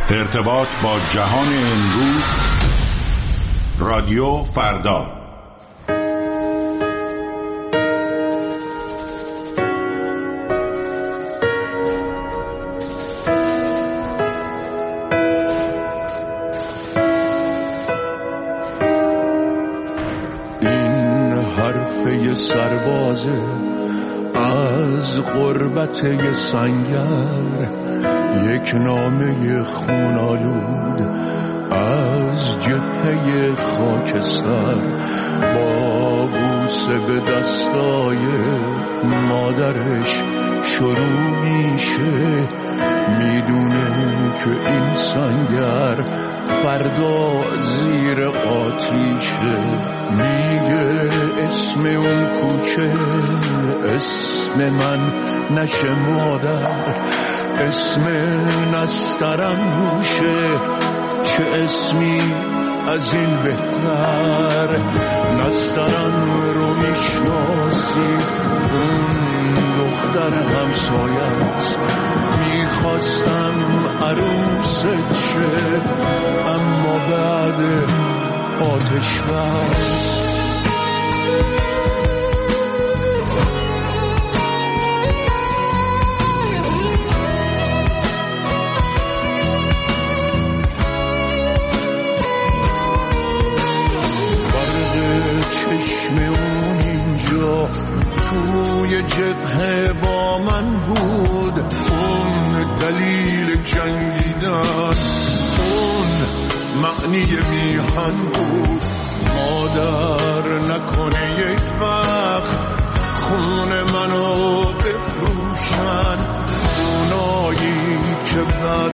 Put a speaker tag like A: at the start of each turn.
A: ارتباط با جهان امروز. رادیو فردا.
B: این حرفه سربازه از غربت سنگر، یک نامه خونالود از جبهه خاکستر، با بوسه به دستای مادرش شروع میشه. میدونه که این سنگر فردا زیر آتیشه. میگه اسم اون کوچه اسم من نشه مادر، اسم نسترم روشه، چه اسمی از این بهتر. نسترم رو میشناسی، اون دختر همسایه‌ست. میخواستم عروست شه، اما بعد آتش بس. چشم اون اینجا توی جبهه با من بود، اون دلیل جنگیدن، اون معنی میهن بود. مادر نکنه یک وقت خون منو بفروشن، اونایی که بعد